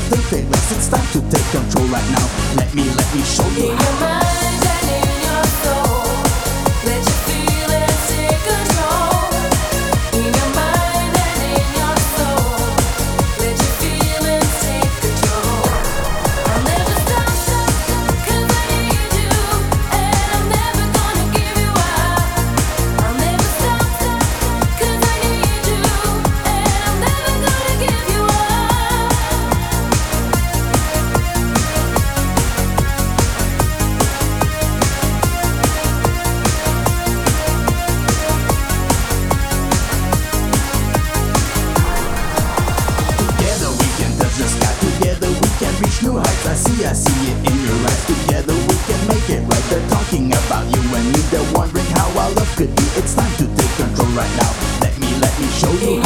they fade less. It's time to take control right now. Let me show you. In your mind and in your soul, let your feelings take control. In your mind and in your soul, let your feelings take control. I'll never stop, 'cause I need you, and I'm never gonna give you up. I'll never stop, 'cause I need you, and I'm never gonna give you up. Together we can touch the sky. Together we can reach new heights. I see it in your eyes. Together we can make it right. They're talking about you and me. They're wondering how our love could be. It's time to take control right now. Let me show you.